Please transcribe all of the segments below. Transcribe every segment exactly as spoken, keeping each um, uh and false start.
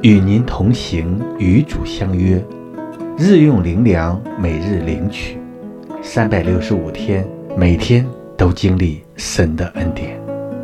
与您同行，与主相约，日用灵粮，每日领取，三百六十五天，每天都经历神的恩典。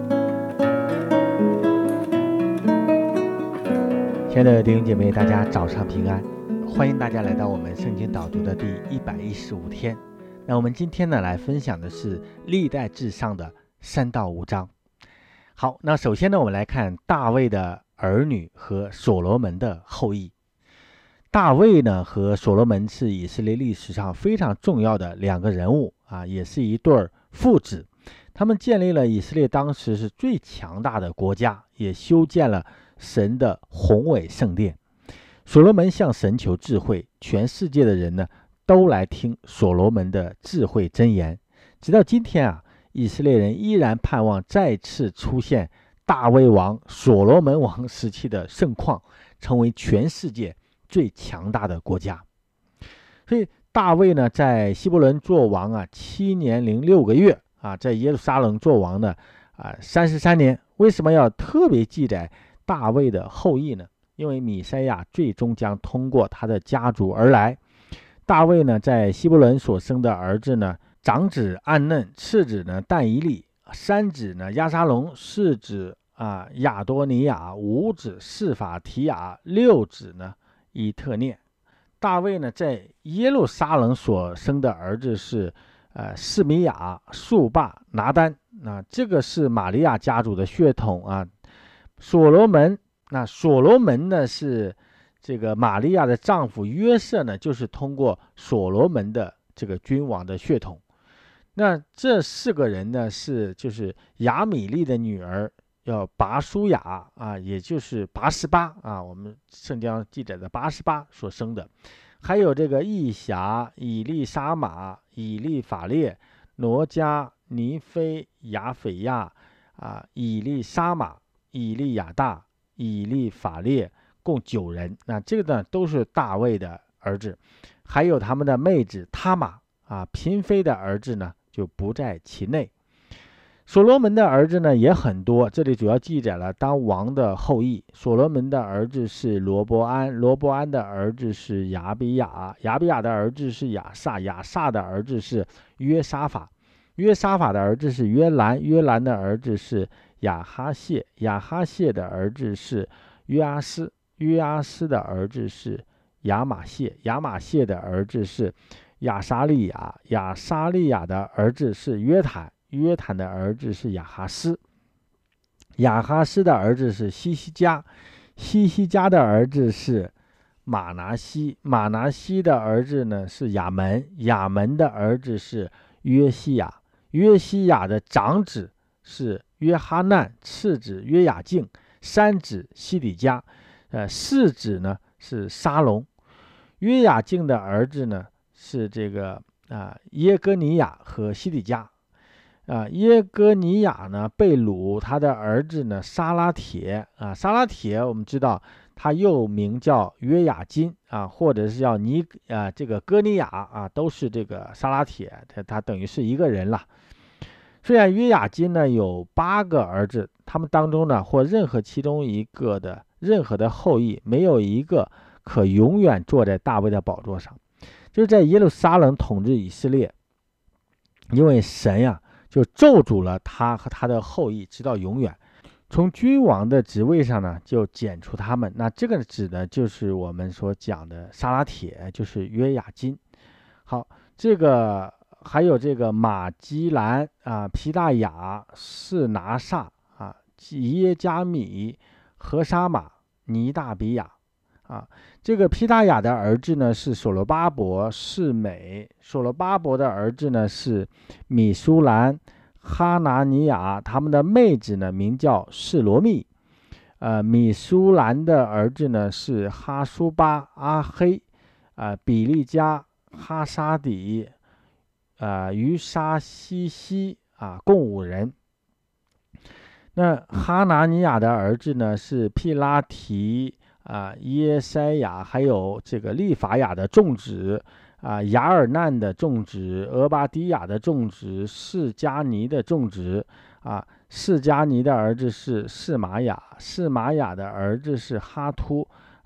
亲爱的弟兄姐妹，大家早上平安，欢迎大家来到我们圣经导读的第一百一十五天。那我们今天呢，来分享的是历代志上的三到五章。好，那首先呢，我们来看大卫的儿女和所罗门的后裔。大卫呢和所罗门是以色列历史上非常重要的两个人物啊，也是一对父子。他们建立了以色列当时是最强大的国家，也修建了神的宏伟圣殿。所罗门向神求智慧，全世界的人呢都来听所罗门的智慧箴言。直到今天啊，以色列人依然盼望再次出现大卫王、所罗门王时期的盛况，成为全世界最强大的国家。所以大卫呢，在希伯伦做王啊七年零六个月啊，在耶路撒冷做王呢啊三十三年。为什么要特别记载大卫的后裔呢？因为弥赛亚最终将通过他的家族而来。大卫呢，在希伯伦所生的儿子呢，长子暗嫩，次子呢但以理，三子呢押沙龙，四子啊亚多尼亚，五子示法提亚，六子呢以特念。大卫呢在耶路撒冷所生的儿子是呃示米亚、素霸、拿单。那这个是玛利亚家族的血统啊。所罗门，那所罗门呢是这个玛利亚的丈夫约瑟呢，就是通过所罗门的这个君王的血统。那这四个人呢是就是亚米利的女儿叫拔舒雅啊，也就是拔示巴啊，我们圣经记载的拔示巴所生的。还有这个以辖、以利沙玛、以利法列、挪加、尼菲、亚斐亚啊、以利沙玛、以利亚大、以利法列，共九人。那这个呢都是大卫的儿子，还有他们的妹子他玛啊，嫔妃的儿子呢就不在其内。所罗门的儿子呢也很多，这里主要记载了当王的后裔。所罗门的儿子是罗伯安，罗伯安的儿子是亚比亚，亚比亚的儿子是亚萨，亚萨的儿子是约沙法，约沙法的儿子是约兰，约兰的儿子是亚哈谢，亚哈谢的儿子是约阿斯，约阿斯的儿子是亚玛谢，亚玛谢的儿子是亚沙利亚，亚沙利亚的儿子是约坦，约坦的儿子是亚哈斯，亚哈斯的儿子是西西家，西西家的儿子是马拿西，马拿西的儿子呢是亚门，亚门的儿子是约西亚，约西亚的长子是约哈难，次子约雅敬，三子西底家，呃，四子呢是沙龙。约雅敬的儿子呢是这个啊耶哥尼亚和西底家。啊，耶哥尼亚呢被掳，他的儿子呢沙拉铁啊，沙拉铁我们知道他又名叫约雅金啊，或者是叫尼啊这个哥尼亚啊，都是这个沙拉铁，他他等于是一个人了。虽然约雅金呢有八个儿子，他们当中呢或任何其中一个的任何的后裔，没有一个可永远坐在大卫的宝座上。就是在耶路撒冷统治以色列，因为神呀、啊。就咒诅了他和他的后裔直到永远，从君王的职位上呢就剪除他们。那这个指的就是我们所讲的沙拉铁，就是约雅金。好，这个还有这个马基兰啊、皮大雅、士拿撒啊、耶加米、何沙马、尼大比亚啊。这个皮大雅的儿子呢是所罗巴伯、士美，所罗巴伯的儿子呢是米舒兰、哈拿尼亚，他们的妹子呢名叫示罗密。呃，米舒兰的儿子呢是哈苏巴、阿黑、呃比利加、哈沙底、呃于沙西西啊，共五人。那哈拿尼亚的儿子呢是毗拉提啊、耶塞亚，还有这个利法亚的众子啊、雅尔难的众子，俄巴迪亚的众子，示加尼的众子啊。示加尼的儿子是示玛雅，示玛雅的儿子是哈突，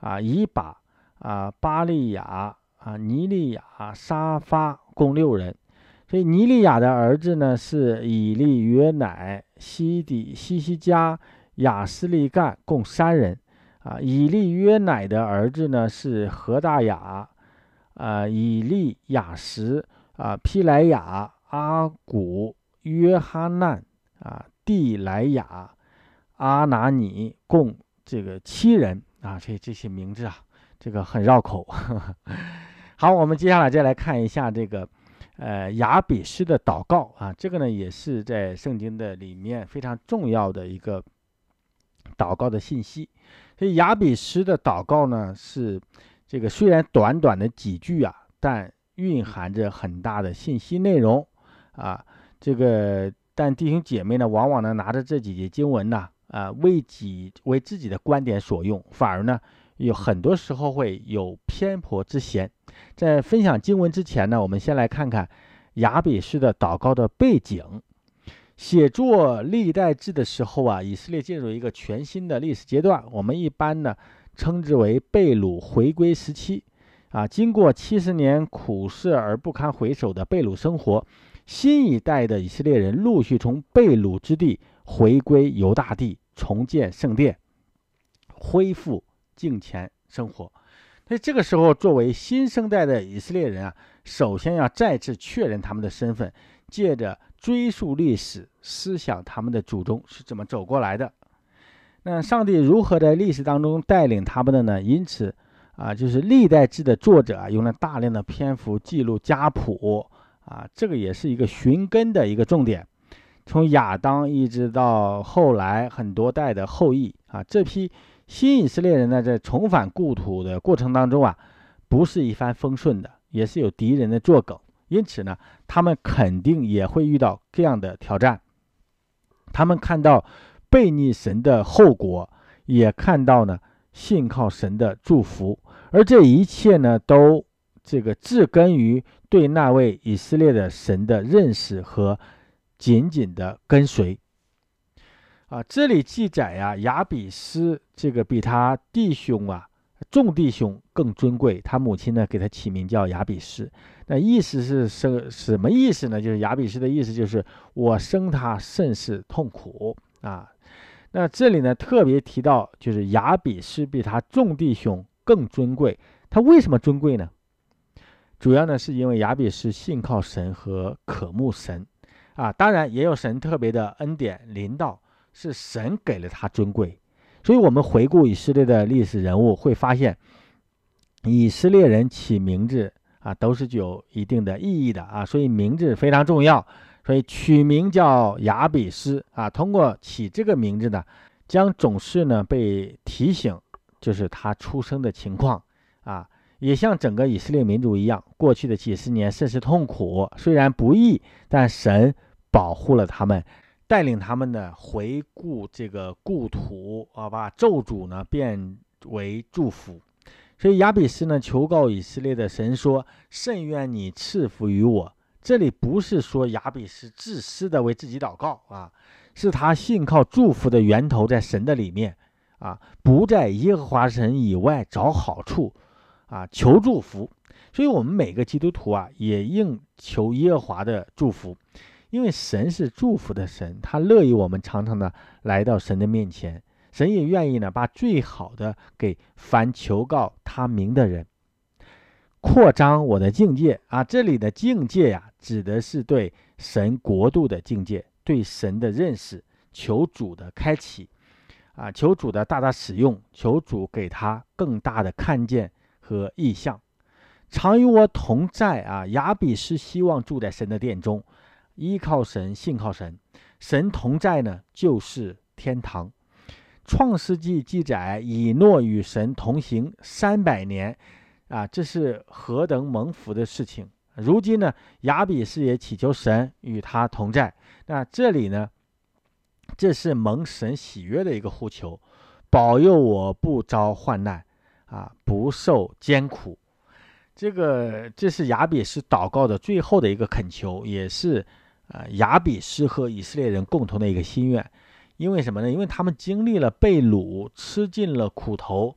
啊、以把、啊、巴利亚、啊、尼利亚、沙发共六人。所以尼利亚的儿子呢是以利约乃、西底、西西加、亚斯利干共三人。啊，以利约乃的儿子呢是何大雅、啊、以利亚什、啊、皮莱雅、阿古、约哈难、啊、蒂莱雅、阿拿尼共这个七人啊，这这些名字啊，这个很绕口。好，我们接下来再来看一下这个呃雅比斯的祷告啊，这个呢也是在圣经的里面非常重要的一个祷告的信息。所以雅比斯的祷告呢是这个虽然短短的几句啊，但蕴含着很大的信息内容啊。这个但弟兄姐妹呢，往往呢拿着这几节经文呢，啊，为己为自己的观点所用，反而呢有很多时候会有偏颇之嫌。在分享经文之前呢，我们先来看看雅比斯的祷告的背景。写作历代志的时候啊，以色列进入一个全新的历史阶段，我们一般呢称之为被掳回归时期啊。经过七十年苦涩而不堪回首的被掳生活，新一代的以色列人陆续从被掳之地回归犹大地，重建圣殿，恢复敬虔生活。所以这个时候，作为新生代的以色列人啊，首先要再次确认他们的身份，借着追溯历史，思想他们的祖宗是怎么走过来的。那上帝如何在历史当中带领他们的呢？因此啊，就是历代志的作者啊，用了大量的篇幅记录家谱啊，这个也是一个寻根的一个重点。从亚当一直到后来很多代的后裔啊，这批新以色列人呢，在重返故土的过程当中啊，不是一帆风顺的，也是有敌人的作梗。因此呢，他们肯定也会遇到这样的挑战。他们看到悖逆神的后果，也看到呢信靠神的祝福，而这一切呢，都这个植根于对那位以色列的神的认识和紧紧的跟随。啊，这里记载啊，雅比斯这个比他弟兄啊，众弟兄更尊贵，他母亲呢给他起名叫雅比斯。那意思是什什么意思呢？就是雅比斯的意思就是我生他甚是痛苦啊。那这里呢特别提到，就是雅比斯比他众弟兄更尊贵。他为什么尊贵呢？主要呢是因为雅比斯信靠神和渴慕神啊，当然也有神特别的恩典临到，是神给了他尊贵。所以我们回顾以色列的历史人物，会发现以色列人起名字啊，都是具有一定的意义的啊，所以名字非常重要。所以取名叫雅比斯啊，通过起这个名字呢，将总是呢被提醒，就是他出生的情况啊，也像整个以色列民族一样，过去的几十年甚是痛苦，虽然不易，但神保护了他们，带领他们呢回顾这个故土啊，把咒诅呢变为祝福。所以雅比斯呢求告以色列的神说：甚愿你赐福于我。这里不是说雅比斯自私的为自己祷告啊，是他信靠祝福的源头在神的里面啊，不在耶和华神以外找好处啊，求祝福。所以我们每个基督徒啊，也应求耶和华的祝福，因为神是祝福的神，他乐意我们常常的来到神的面前，神也愿意呢把最好的给凡求告他名的人。扩张我的境界啊，这里的境界呀、啊，指的是对神国度的境界，对神的认识，求主的开启啊，求主的大大使用，求主给他更大的看见和意象。常与我同在啊，雅比斯希望住在神的殿中，依靠神，信靠神，神同在呢，就是天堂。创世纪记载，以诺与神同行三百年啊，这是何等蒙福的事情！如今呢，雅比斯也祈求神与他同在。那这里呢，这是蒙神喜悦的一个呼求，保佑我不遭患难啊，不受艰苦。这个这是雅比斯祷告的最后的一个恳求，也是呃雅比斯和以色列人共同的一个心愿。因为什么呢？因为他们经历了被掳，吃尽了苦头，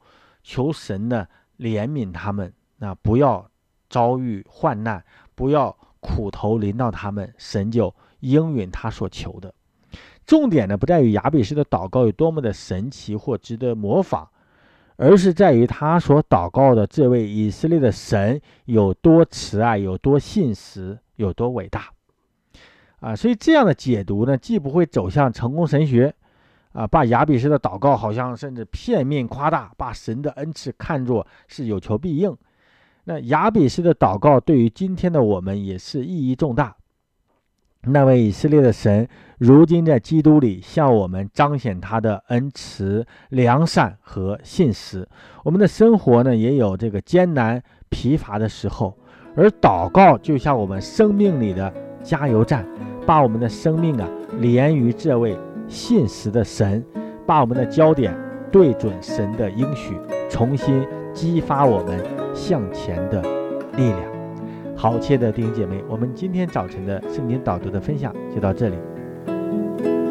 求神呢怜悯他们，那不要遭遇患难，不要苦头临到他们，神就应允他所求的。重点呢不在于雅比斯的祷告有多么的神奇或值得模仿，而是在于他所祷告的这位以色列的神有多慈爱，有多信实，有多伟大啊！所以这样的解读呢，既不会走向成功神学啊，把雅比斯的祷告好像甚至片面夸大，把神的恩赐看作是有求必应。那雅比斯的祷告对于今天的我们也是意义重大。那位以色列的神如今在基督里向我们彰显他的恩慈、良善和信实。我们的生活呢也有这个艰难疲乏的时候，而祷告就像我们生命里的加油站，把我们的生命啊连于这位信实的神，把我们的焦点对准神的应许，重新激发我们向前的力量。好，亲爱的弟兄姐妹，我们今天早晨的圣经导读的分享就到这里。